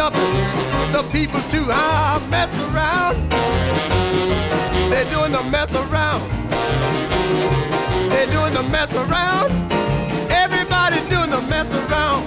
up the people to mess around. They're doing the mess around. They're doing the mess around. Everybody doing the mess around.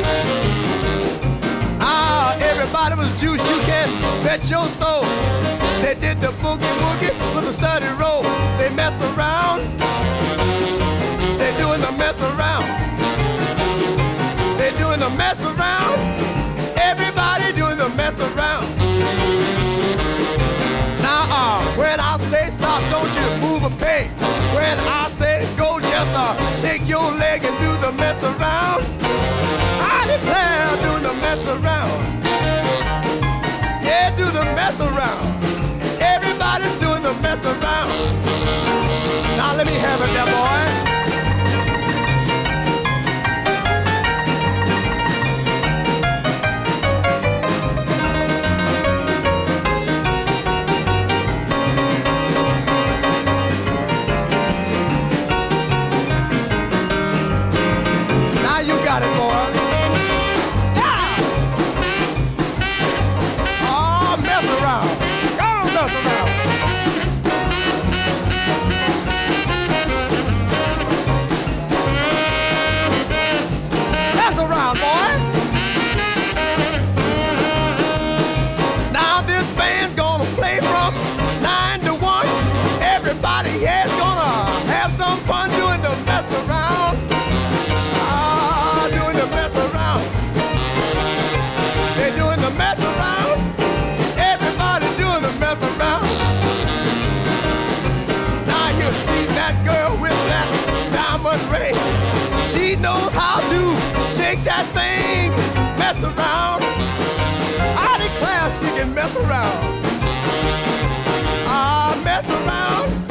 Everybody was juiced, you can bet your soul. They did the boogie woogie with a study roll. They mess around. They're doing the mess around. They're doing the mess around. Everybody doing the mess around. Now, when I say stop, don't you move a peg. When I say go, just shake your leg and do the mess around. I declare, doing the mess around. Yeah, do the mess around. Everybody's doing the mess around. Now let me have it there, boy. Got it, boy. Yeah. Oh, mess around. Go on, mess around. Mess around, boy. Now this band's gonna play from 9 to 1. Everybody here's gonna have some fun doing the mess around. Mess around. They're doing the mess around. Everybody doing the mess around. Now you see that girl with that diamond ring. She knows how to shake that thing, mess around. I declare she can mess around. Mess around.